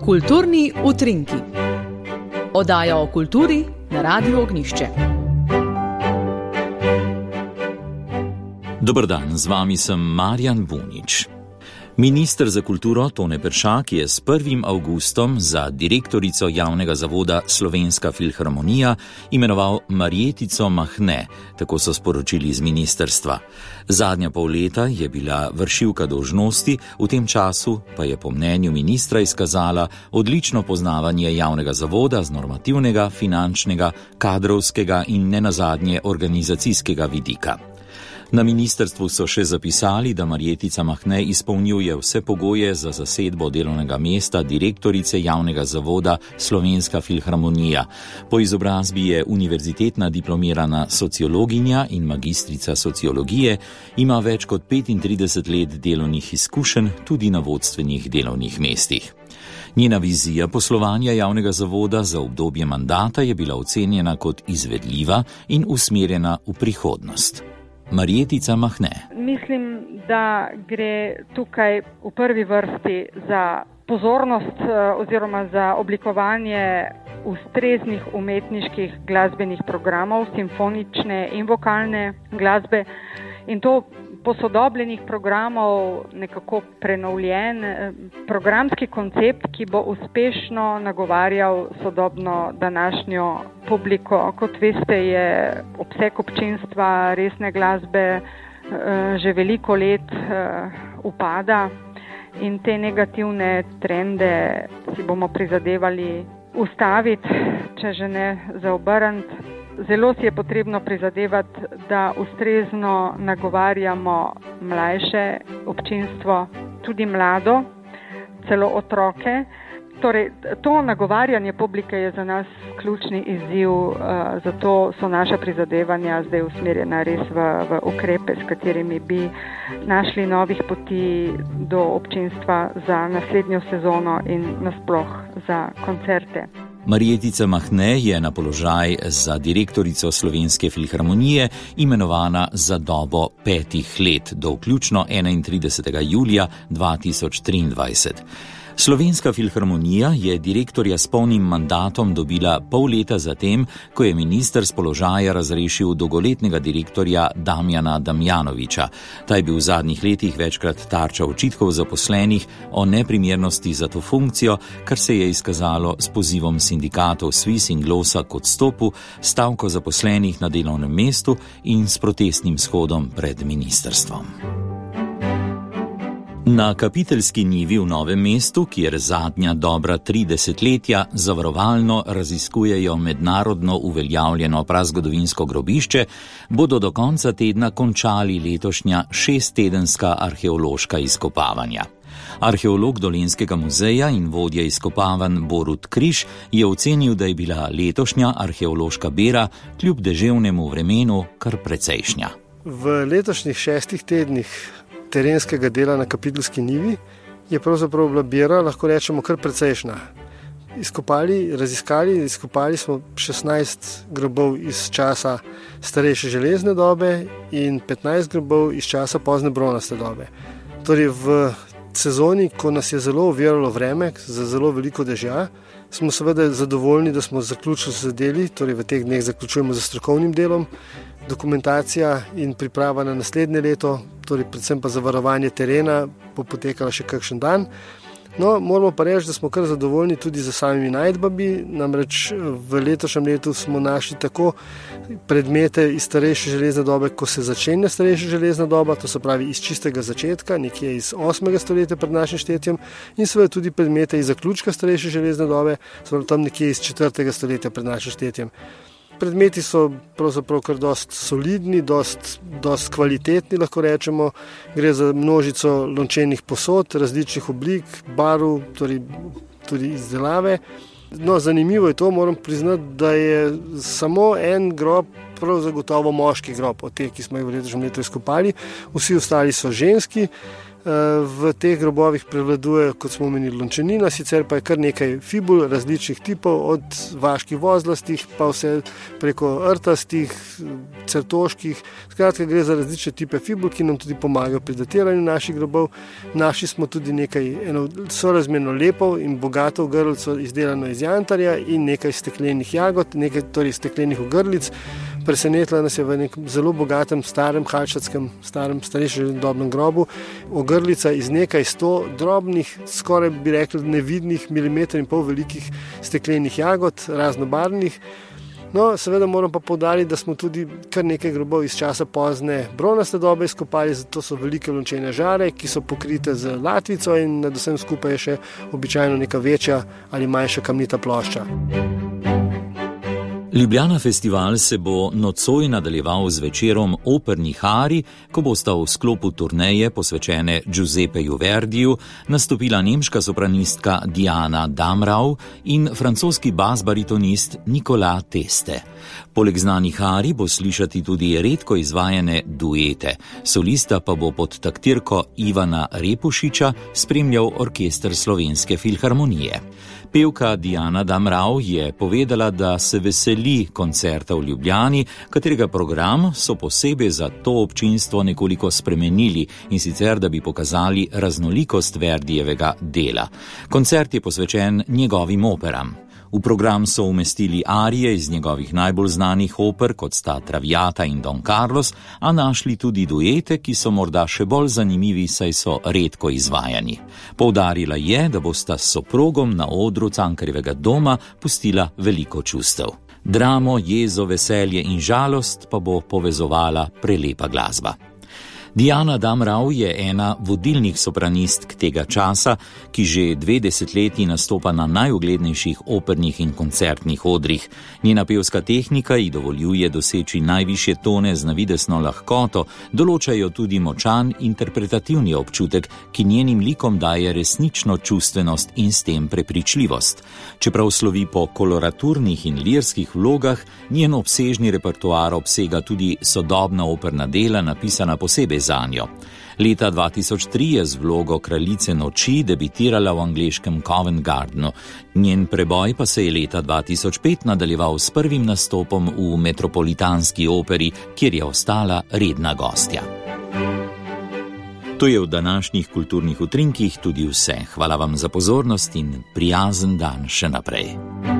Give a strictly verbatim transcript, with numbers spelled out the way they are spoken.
Kulturni utrinki. Oddaja o kulturi na Radiu Ognjišče. Dober dan, z vami sem Marjan Bunič. Minister za kulturo Tone Peršak je s prvim avgustom za direktorico javnega zavoda Slovenska filharmonija imenoval Marjetico Mahne, tako so sporočili iz ministrstva. Zadnja pol leta je bila vršilka dolžnosti, v tem času pa je po mnenju ministra izkazala odlično poznavanje javnega zavoda z normativnega, finančnega, kadrovskega in nenazadnje organizacijskega vidika. Na ministrstvu so še zapisali, da Marjetica Mahne izpolnjuje vse pogoje za zasedbo delovnega mesta direktorice javnega zavoda Slovenska filharmonija. Po izobrazbi je univerzitetna diplomirana sociologinja in magistrica sociologije, ima več kot petintrideset let delovnih izkušenj tudi na vodstvenih delovnih mestih. Njena vizija poslovanja javnega zavoda za obdobje mandata je bila ocenjena kot izvedljiva in usmerjena v prihodnost. Marjetica Mahne. Mislim, da gre tukaj v prvi vrsti za pozornost oziroma za oblikovanje ustreznih umetniških glasbenih programov, simfonične in vokalne glasbe, in to posodobljenih programov, nekako prenovljen programski koncept, ki bo uspešno nagovarjal sodobno današnjo publiko. Kot veste, je obseg občinstva resne glasbe že veliko let upada in te negativne trende si bomo prizadevali ustaviti, če že ne zaobrniti. Zelo si je potrebno prizadevati, da ustrezno nagovarjamo mlajše občinstvo, tudi mlado, celo otroke. Torej, to nagovarjanje publike je za nas ključni izziv, zato so naša prizadevanja zdaj usmerjena res v, v ukrepe, s katerimi bi našli novih poti do občinstva za naslednjo sezono in nasploh za koncerte. Marjetica Mahne je na položaj za direktorico Slovenske filharmonije imenovana za dobo petih let, do vključno enaintridesetega julija dva tisoč triindvajset. Slovenska filharmonija je direktorja s polnim mandatom dobila pol leta zatem, ko je minister s položaja razrešil dolgoletnega direktorja Damjana Damjanoviča. Ta je bil v zadnjih letih večkrat tarča očitkov zaposlenih o neprimernosti za to funkcijo, kar se je izkazalo s pozivom sindikatov Sviz in Glosa k odstopu, stavko zaposlenih na delovnem mestu in s protestnim shodom pred ministrstvom. Na kapiteljski njivi v Novem mestu, kjer zadnja dobra tri desetletja zavarovalno raziskujejo mednarodno uveljavljeno prazgodovinsko grobišče, bodo do konca tedna končali letošnja šesttedenska arheološka izkopavanja. Arheolog Dolenjskega muzeja in vodja izkopavanj Borut Križ je ocenil, da je bila letošnja arheološka bera kljub deževnemu vremenu kar precejšnja. V letošnjih šestih tednih terenskega dela na kapiteljski njivi je pravzaprav bila bera, lahko rečemo, kar precejšnja. Izkopali, raziskali, izkopali smo šestnajst grobov iz časa starejše železne dobe in petnajst grobov iz časa pozne bronaste dobe. Torej v sezoni, ko nas je zelo oviralo vreme, za zelo veliko dežja, smo seveda zadovoljni, da smo zaključili z deli, torej v teh dneh zaključujemo z strokovnim delom, dokumentacija in priprava na naslednje leto, torej predvsem pa zavarovanje terena, bo potekala še kakšen dan. No, moramo pa reči, da smo kar zadovoljni tudi za samimi najdbami, namreč v letošnjem letu smo našli tako predmete iz starejše železne dobe, ko se začenja starejša železna doba, to se pravi iz čistega začetka, nekje iz osmega stoletja pred našim štetjem, in seveda tudi predmete iz zaključka starejše železne dobe, seveda tam nekje iz četrtega stoletja pred našim štetjem. Predmeti so pravzaprav kar dost solidni, dost, dost kvalitetni, lahko rečemo. Gre za množico lončenih posod, različnih oblik, barv, torej tudi izdelave. No, zanimivo je to, moram priznati, da je samo en grob prav zagotovo moški grob od teh, ki smo jih v letošnjem letu izkopali. Vsi ostali so ženski. V teh grobovih prevladuje, kot smo omenili, lončenina, sicer pa je kar nekaj fibul različnih tipov, od vaških vozlastih pa vse preko rtastih, certoških. Skratka, gre za različne tipe fibul, ki nam tudi pomagajo pri datiranju naših grobov. Naši smo tudi nekaj eno sorazmerno lepo in bogato ogrlico izdelano iz jantarja in nekaj steklenih jagod, nekaj torej steklenih ogrlic. Presenetila nas je v nekem zelo bogatem, starem, halšatskem, starem, starejšem dobnem grobu ogrlica iz nekaj sto drobnih, skoraj bi rekli nevidnih, milimeter in pol velikih steklenih jagod, raznobarvnih. No, seveda moram pa poudariti, da smo tudi kar nekaj grobov iz časa pozne bronaste dobe izkopali, zato so velike lončene žare, ki so pokrite z latvico in nad vsem skupaj je še običajno neka večja ali manjša kamnita plošča. Ljubljana festival se bo nocoj nadaljeval z večerom Opernih ari, ko bosta v sklopu turneje posvečene Giuseppeju Verdiju nastopila nemška sopranistka Diana Damrau in francoski bas-baritonist Nicolas Teste. Poleg znanih ari bo slišati tudi redko izvajane duete, solista pa bo pod taktirko Ivana Repušiča spremljal orkester Slovenske filharmonije. Pevka Diana Damrau je povedala, da se veseli koncerta v Ljubljani, katerega program so posebej za to občinstvo nekoliko spremenili in sicer, da bi pokazali raznolikost Verdijevega dela. Koncert je posvečen njegovim operam. V program so umestili arije iz njegovih najbolj znanih oper, kot sta Traviata in Don Carlos, a našli tudi duete, ki so morda še bolj zanimivi, saj so redko izvajani. Poudarila je, da bosta s soprogom na odru Cankarjevega doma pustila veliko čustev. Dramo, jezo, veselje in žalost pa bo povezovala prelepa glasba. Diana Damrau je ena vodilnih sopranistk tega časa, ki že dve desetletji nastopa na najuglednejših opernih in koncertnih odrih. Njena pevska tehnika ji dovoljuje doseči najvišje tone z navidezno lahkoto, določajo tudi močan interpretativni občutek, ki njenim likom daje resnično čustvenost in s tem prepričljivost. Čeprav slovi po koloraturnih in lirskih vlogah, njen obsežni repertoar obsega tudi sodobna operna dela, napisana posebej zanjo. Leta dva tisoč tri je z vlogo Kraljice noči debitirala v angleškem Covent Gardenu. Njen preboj pa se je leta dva tisoč pet nadaljeval s prvim nastopom v Metropolitanski operi, kjer je ostala redna gostja. To je v današnjih kulturnih utrinkih tudi vse. Hvala vam za pozornost in prijazen dan še naprej.